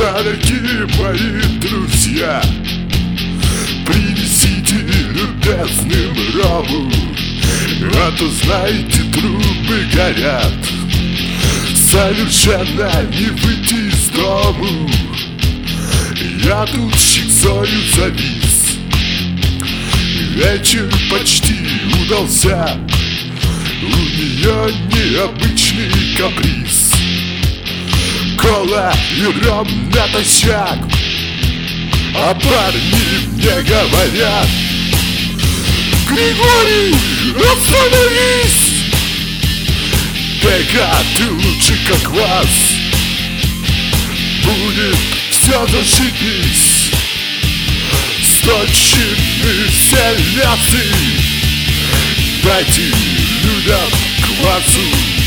Дорогие мои друзья, принесите любезным рому, а то, знаете, трубы горят, совершенно не выйти из дому. Я тут щекзою завис, вечер почти удался, у нее необычный каприз. Кола и ром натощак, а парни мне говорят: Григорий, остановись! Эй-ка, ты лучше как вас, будет все зашибись. Сточены все лясы, дайте людям квасу.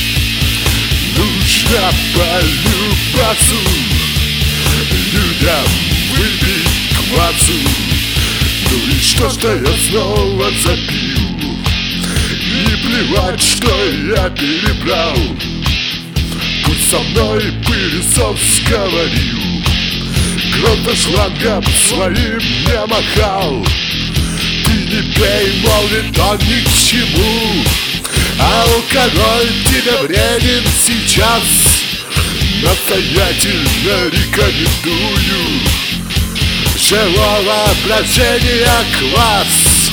Нужно полюбасу, людям выпить квасу. Ну и что я снова запил? Не плевать, что я перебрал, пусть со мной пылесос говорил, кто-то шлангом своим не махал. Ты не пей, мол, это ни к чему, алкоголь тебе вреден сейчас. Настоятельно рекомендую живого брожения квас.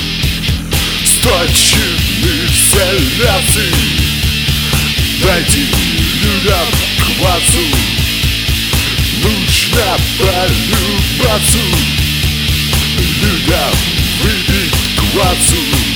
Сточены все лясы, дайте людям квасу. Нужно полюбасу, людям выпить квасу.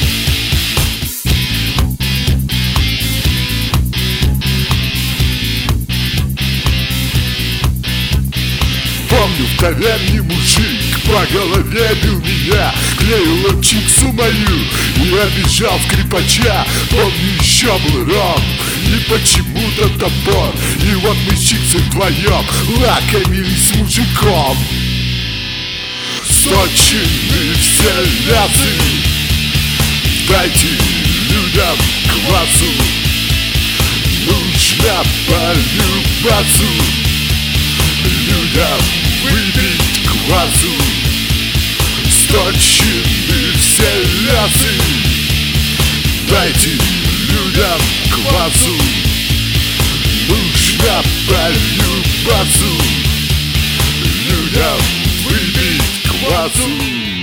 Помню, в таверне мужик по голове бил меня, клеил чиксу мою и обижал скрипача. Помню, еще был ром и почему-то топор, и вот мы с чиксой вдвоем лакомились с мужиком. Сточены все лясы, дайте людям квасу. Нужно полюбасу, людям выпить квасу. Сточены все лясы, дайте людям квасу. Нужно полюбасу, людям выпить квасу.